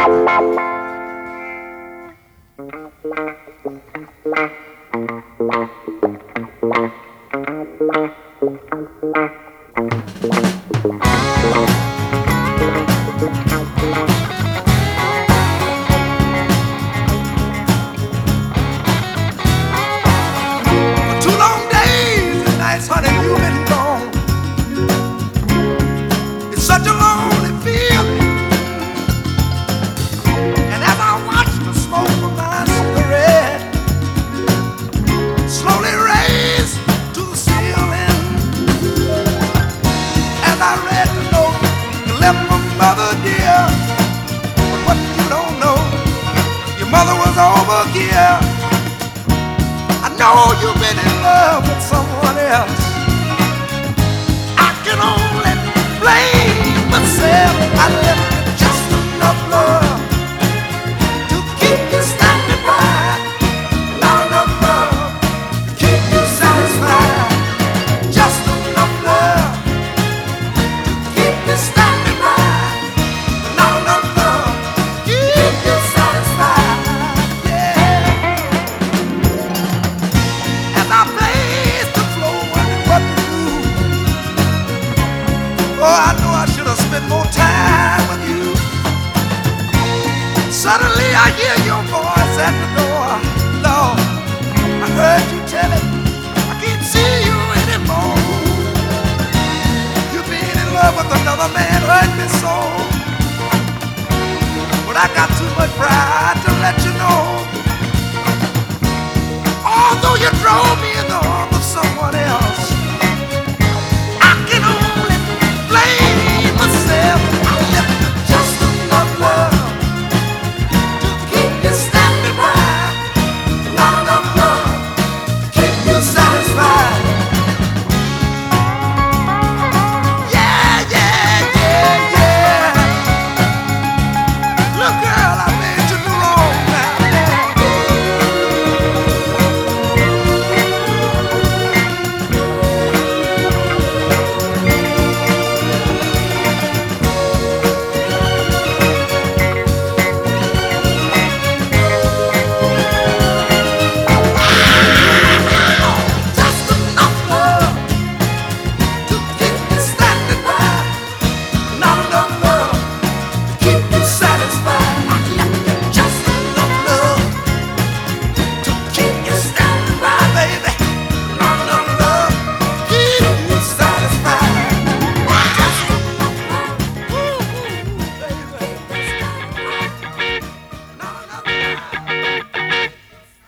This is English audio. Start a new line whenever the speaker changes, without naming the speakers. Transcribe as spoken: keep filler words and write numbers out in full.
Suddenly I hear your voice at the door. Lord, I heard you tell it, I can't see you anymore. You being in love with another man hurt me so. But I got too much pride to let you know. Although you drove me in the arms